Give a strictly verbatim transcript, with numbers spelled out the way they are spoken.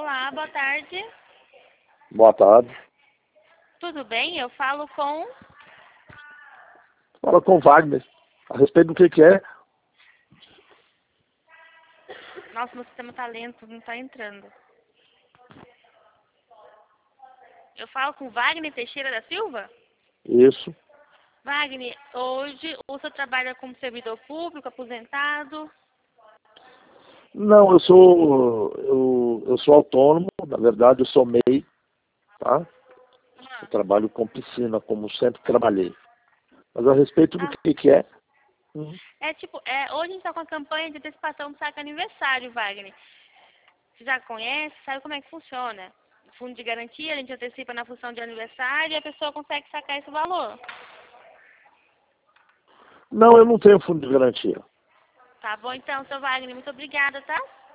Olá, boa tarde. Boa tarde. Tudo bem? Eu falo com... Fala com o Wagner. A respeito do que que é? Nossa, meu sistema tá lento, não tá entrando. Eu falo com Wagner Teixeira da Silva? Isso. Wagner, hoje o senhor trabalha como servidor público, aposentado? Não, eu sou eu, eu sou autônomo, na verdade eu sou M E I, tá? Ah, Eu trabalho com piscina, como sempre trabalhei. Mas a respeito do ah, que que é? Hum. é tipo, é, hoje a gente tá com a campanha de antecipação do saque aniversário, Wagner. Você já conhece, sabe como é que funciona? Fundo de garantia, a gente antecipa na função de aniversário e a pessoa consegue sacar esse valor. Não, eu não tenho fundo de garantia. Tá bom então, seu Wagner, muito obrigada, tá?